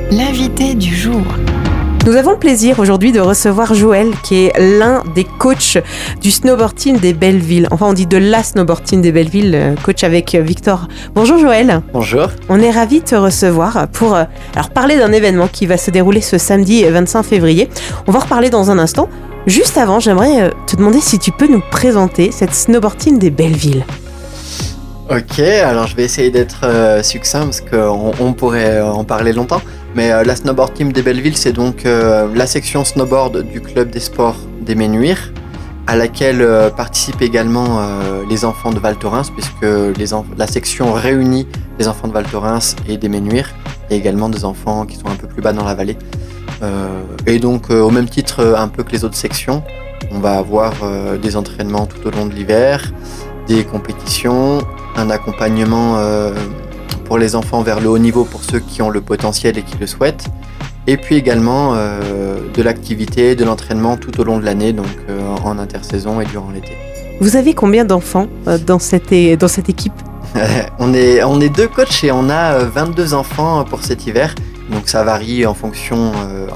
L'invité du jour. Nous avons le plaisir aujourd'hui de recevoir Joël, qui est l'un des coachs du snowboard team des Bellevilles. Enfin, on dit de la snowboard team des Bellevilles, coach avec Victor. Bonjour Joël. Bonjour. On est ravis de te recevoir pour parler d'un événement qui va se dérouler ce samedi 25 février. On va en reparler dans un instant. Juste avant, j'aimerais te demander si tu peux nous présenter cette snowboard team des Bellevilles. Ok, alors je vais essayer d'être succinct parce qu'on pourrait en parler longtemps. Mais la snowboard team des Bellevilles, c'est donc la section snowboard du club des sports des Menuires, à laquelle participent également les enfants de Val Thorens, puisque la section réunit les enfants de Val Thorens et des Menuires, et également des enfants qui sont un peu plus bas dans la vallée. Et donc au même titre un peu que les autres sections, on va avoir des entraînements tout au long de l'hiver, des compétitions, un accompagnement pour les enfants vers le haut niveau pour ceux qui ont le potentiel et qui le souhaitent, et puis également de l'activité, de l'entraînement tout au long de l'année, donc en intersaison et durant l'été. Vous avez combien d'enfants dans cette équipe ? On est 2 coachs et on a 22 enfants pour cet hiver, donc ça varie en fonction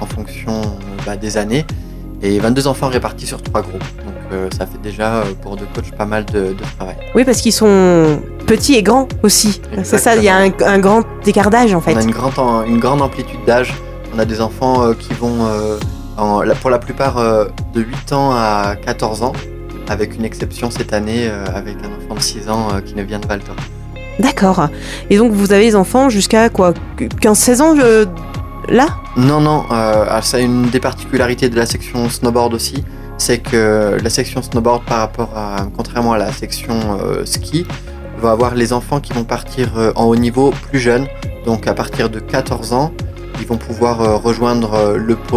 des années, et 22 enfants répartis sur 3 groupes. Donc ça fait déjà pour 2 coachs pas mal de travail. Oui, parce qu'ils sont petits et grands aussi. Exactement. C'est ça, il y a un grand écart d'âge en fait. On a une grande amplitude d'âge. On a des enfants qui vont pour la plupart de 8 ans à 14 ans, avec une exception cette année avec un enfant de 6 ans qui ne vient de Val Thorens. D'accord. Et donc vous avez les enfants jusqu'à quoi, 15-16 ans là ? Non. Ça a une des particularités de la section snowboard aussi, c'est que la section snowboard, contrairement à la section ski, va avoir les enfants qui vont partir en haut niveau plus jeunes. Donc à partir de 14 ans, ils vont pouvoir rejoindre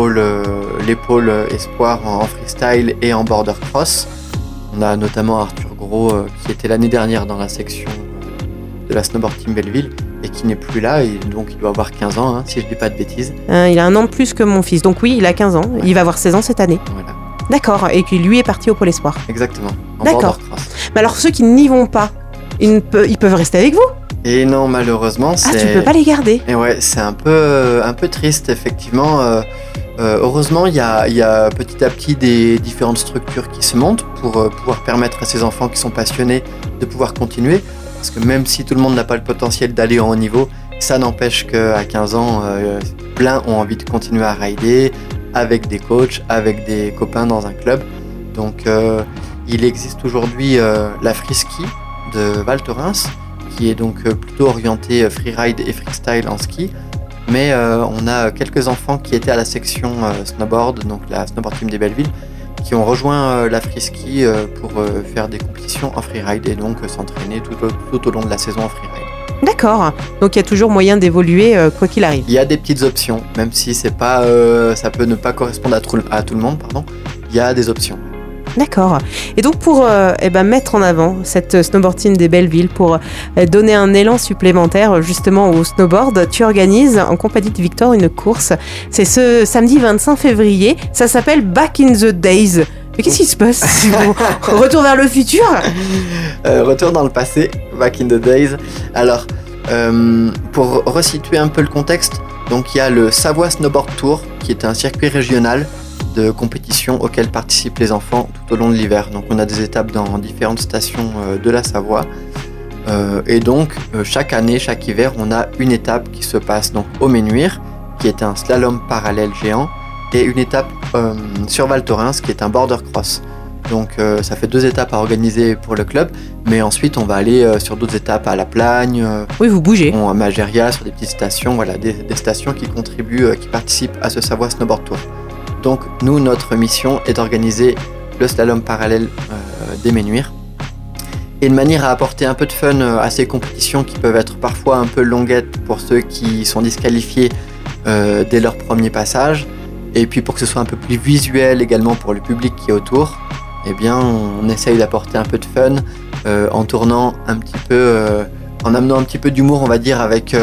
les pôles espoir en freestyle et en border cross. On a notamment Arthur Gros qui était l'année dernière dans la section de la snowboard team Belleville et qui n'est plus là, et donc il doit avoir 15 ans, si je ne dis pas de bêtises. Il a un an de plus que mon fils, donc oui, il a 15 ans, ouais. Il va avoir 16 ans cette année. Voilà. D'accord, et puis lui est parti au pôle espoir. Exactement, en D'accord. border cross. Mais alors ceux qui n'y vont pas, ils peuvent rester avec vous ? Et non, malheureusement, Ah, tu peux pas les garder ? Et ouais, c'est un peu triste, effectivement. Heureusement, il y a petit à petit des différentes structures qui se montent pour pouvoir permettre à ces enfants qui sont passionnés de pouvoir continuer. Parce que même si tout le monde n'a pas le potentiel d'aller en haut niveau, ça n'empêche qu'à 15 ans, plein ont envie de continuer à rider avec des coachs, avec des copains dans un club. Donc il existe aujourd'hui la Freeski de Val Thorens, qui est donc plutôt orientée freeride et freestyle en ski. Mais on a quelques enfants qui étaient à la section snowboard, donc la snowboard team des Bellevilles, qui ont rejoint la freeski pour faire des compétitions en freeride et donc s'entraîner tout au long de la saison en freeride. D'accord, donc il y a toujours moyen d'évoluer quoi qu'il arrive. Il y a des petites options, même si c'est pas, ça peut ne pas correspondre à tout le monde, il y a des options. D'accord. Et donc pour mettre en avant cette snowboard team des Bellevilles, pour donner un élan supplémentaire justement au snowboard, tu organises en compagnie de Victor une course. C'est ce samedi 25 février. Ça s'appelle Back in the Days. Mais qu'est-ce qui se passe si vous retour vers le futur ? Retour dans le passé, Back in the Days. Alors, pour resituer un peu le contexte, donc il y a le Savoie Snowboard Tour, qui est un circuit régional de compétition auquel participent les enfants tout au long de l'hiver. Donc on a des étapes dans différentes stations de la Savoie. Et donc chaque année, chaque hiver, on a une étape qui se passe donc au Menuires, qui est un slalom parallèle géant, et une étape sur Val Thorens, qui est un border cross. Donc ça fait 2 étapes à organiser pour le club, mais ensuite on va aller sur d'autres étapes à La Plagne. Oui, vous bougez. À Magéria, sur des petites stations, voilà, des stations qui contribuent, qui participent à ce Savoie Snowboard Tour. Donc nous, notre mission est d'organiser le slalom parallèle des Menuires, et de manière à apporter un peu de fun à ces compétitions qui peuvent être parfois un peu longuettes pour ceux qui sont disqualifiés dès leur premier passage, et puis pour que ce soit un peu plus visuel également pour le public qui est autour, eh bien on essaye d'apporter un peu de fun en tournant un petit peu, en amenant un petit peu d'humour, on va dire, avec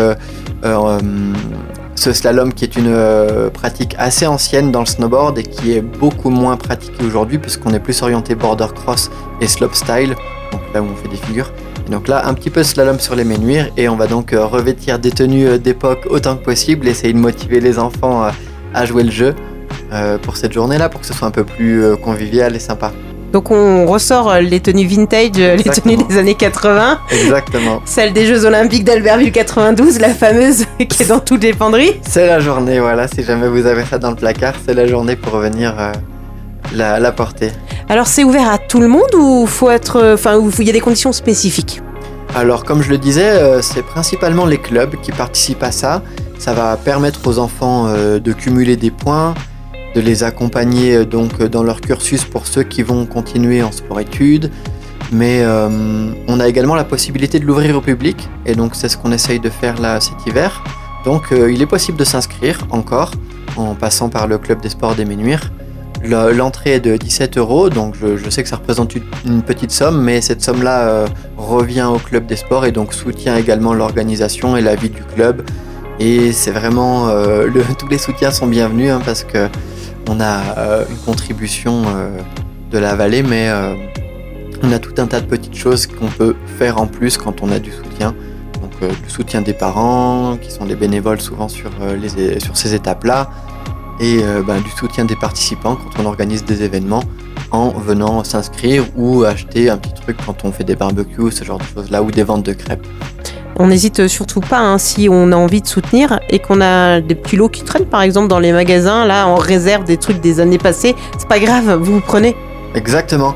ce slalom qui est une pratique assez ancienne dans le snowboard et qui est beaucoup moins pratiquée aujourd'hui puisqu'on est plus orienté border cross et slopestyle, donc là où on fait des figures. Donc là, un petit peu slalom sur les Ménuires et on va donc revêtir des tenues d'époque autant que possible, essayer de motiver les enfants à jouer le jeu pour cette journée-là, pour que ce soit un peu plus convivial et sympa. Donc on ressort les tenues vintage, les tenues des années 80. Exactement. Celle des Jeux Olympiques d'Albertville 92, la fameuse qui est dans toutes les penderies. C'est la journée, voilà, si jamais vous avez ça dans le placard, c'est la journée pour venir la porter. Alors c'est ouvert à tout le monde ou il y a des conditions spécifiques? Alors comme je le disais, c'est principalement les clubs qui participent à ça. Ça va permettre aux enfants de cumuler des points, de les accompagner donc dans leur cursus pour ceux qui vont continuer en sport-études. Mais on a également la possibilité de l'ouvrir au public et donc c'est ce qu'on essaye de faire là cet hiver. Donc il est possible de s'inscrire encore en passant par le club des sports des Ménuires. L'entrée est de 17 €, donc je sais que ça représente une petite somme, mais cette somme-là revient au club des sports et donc soutient également l'organisation et la vie du club. Et c'est vraiment, tous les soutiens sont bienvenus parce que on a une contribution de la vallée, mais on a tout un tas de petites choses qu'on peut faire en plus quand on a du soutien. Donc le soutien des parents, qui sont les bénévoles souvent sur ces étapes-là. Et du soutien des participants quand on organise des événements en venant s'inscrire ou acheter un petit truc quand on fait des barbecues, ce genre de choses-là, ou des ventes de crêpes. On n'hésite surtout pas si on a envie de soutenir et qu'on a des petits lots qui traînent par exemple dans les magasins, là on réserve des trucs des années passées, c'est pas grave, vous prenez. Exactement.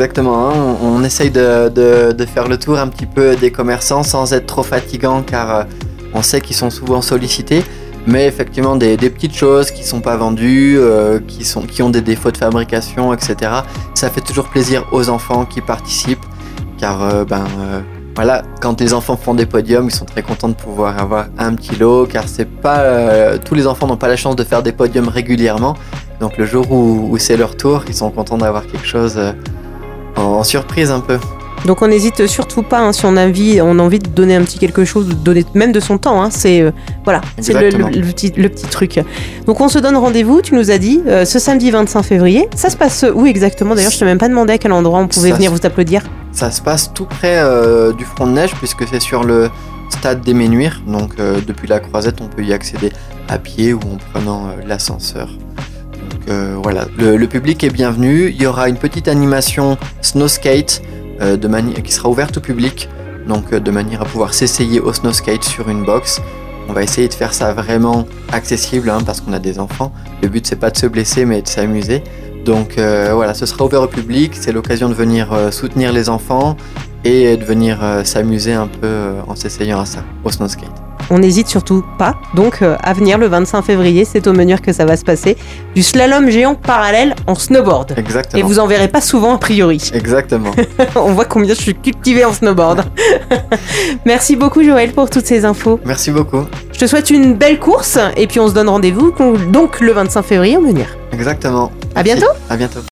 On essaye de faire le tour un petit peu des commerçants sans être trop fatigant car on sait qu'ils sont souvent sollicités. Mais effectivement, des petites choses qui sont pas vendues, qui ont des défauts de fabrication, etc. Ça fait toujours plaisir aux enfants qui participent, car voilà, quand les enfants font des podiums, ils sont très contents de pouvoir avoir un petit lot, car c'est pas tous les enfants n'ont pas la chance de faire des podiums régulièrement. Donc le jour où c'est leur tour, ils sont contents d'avoir quelque chose en surprise un peu. Donc on n'hésite surtout pas si on a envie de donner un petit quelque chose, de donner même de son temps. C'est le petit truc. Donc on se donne rendez-vous, tu nous as dit, ce samedi 25 février. Ça se passe où exactement? D'ailleurs, je t'ai même pas demandé à quel endroit on pouvait venir vous applaudir. Ça se passe tout près du front de neige puisque c'est sur le stade des Ménuires. Donc depuis la Croisette, on peut y accéder à pied ou en prenant l'ascenseur. Donc voilà, le public est bienvenu. Il y aura une petite animation snow skate qui sera ouverte au public, donc de manière à pouvoir s'essayer au snow skate sur une box. On va essayer de faire ça vraiment accessible parce qu'on a des enfants. Le but c'est pas de se blesser mais de s'amuser. Donc voilà, ce sera ouvert au public, c'est l'occasion de venir soutenir les enfants et de venir s'amuser un peu en s'essayant à ça, au snow skate. On n'hésite surtout pas, donc à venir le 25 février, c'est au Ménuires que ça va se passer. Du slalom géant parallèle en snowboard. Exactement. Et vous en verrez pas souvent a priori. Exactement. On voit combien je suis cultivée en snowboard. Merci beaucoup Joël pour toutes ces infos. Merci beaucoup. Je te souhaite une belle course et puis on se donne rendez-vous donc le 25 février au Ménuires. Exactement. À bientôt. À bientôt.